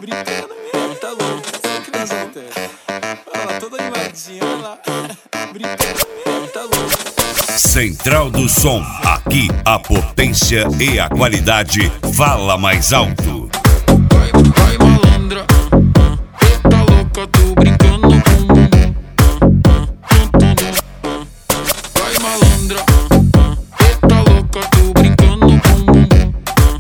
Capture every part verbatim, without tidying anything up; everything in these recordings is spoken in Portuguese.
Brincando mesmo, tá louco. Essa criança não tem. Olha lá, toda animadinha, olha lá. Brincando mesmo, tá louco. Central do Som, aqui a potência e a qualidade fala mais alto. Vai, vai malandra, tá louca, tô brincando com bumbum. Vai malandra, tá louca, tô brincando com bumbum.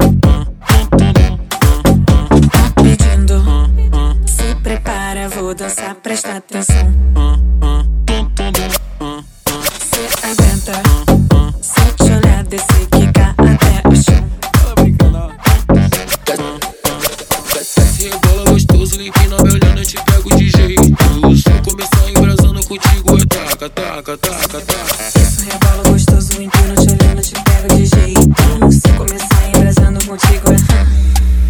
Tá pedindo, se prepara, vou dançar, presta atenção. Cê aguenta, se te olhar, descer, quicar até o chão. Desce, rebola gostoso, limpinho, me olhando, eu te pego de jeito. Se eu começar embrasando contigo, é taca, taca, taca, taca. Isso, rebola gostoso, empino, te olhando, te pego de jeito. Se eu começar embrasando contigo, é...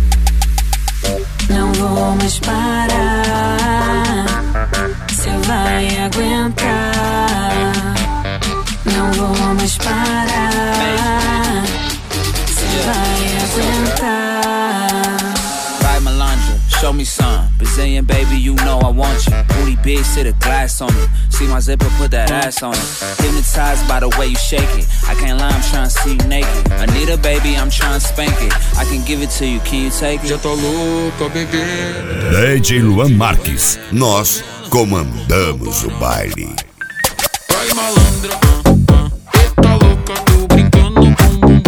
Não vou mais parar, cê vai aguentar. Não vou mais parar, cê vai aguentar. Vai malandra, show me some. Brazilian baby, you know I want you. Booty big, sit a glass on it. See my zipper, put that ass on it. Hypnotized by the way you shake it. I can't lie, I'm trying to see you naked. Anita baby, I'm trying to spank it. I can give it to you, can you take it? Já tá louca, bebê. D J Luan Marques, nós comandamos o baile. Vai malandra, tá louca, tô brincando com bumbum.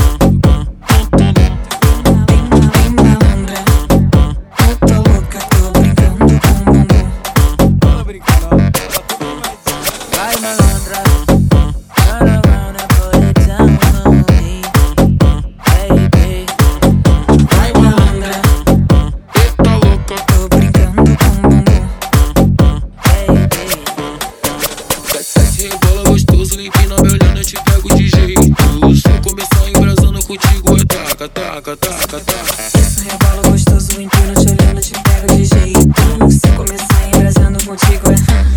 Vem malandra, eu tô louca, tô brincando com bumbum. Ela brincando, Vai malandra, turn around and put it down on me, baby. vai malandra, tá louca. Tô brincando com bumbum. Baby. Desce, rebola gostoso, limpinho, me olhando, eu te pego de jeito. Se eu começar embrasando contigo, é taca, taca, taca, taca. Isso, rebola gostoso, empino, te olhando, te pego de jeito. Se começar embrasando contigo, é...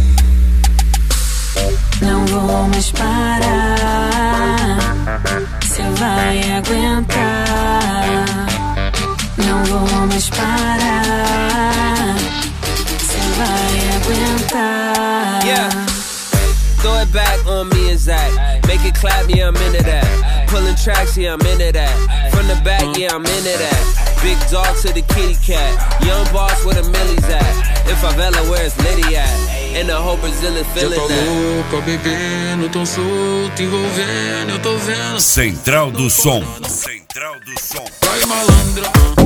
Não vou mais parar, cê vai aguentar. Não vou mais parar, cê vai aguentar. Yeah. Throw it back on me and Zach. Make it clap, yeah, I'm into that. Pulling tracks, yeah, I'm into that. From the back, yeah, I'm into that. Big dog to the kitty cat. Young boss where the millies at. In favela, where it's Liddy at. And the whole Brazil is Já feeling tá that. louca, bebendo, tão solto, envolvendo, eu tô vendo. Central do Som. Central do Som. Vai malandra,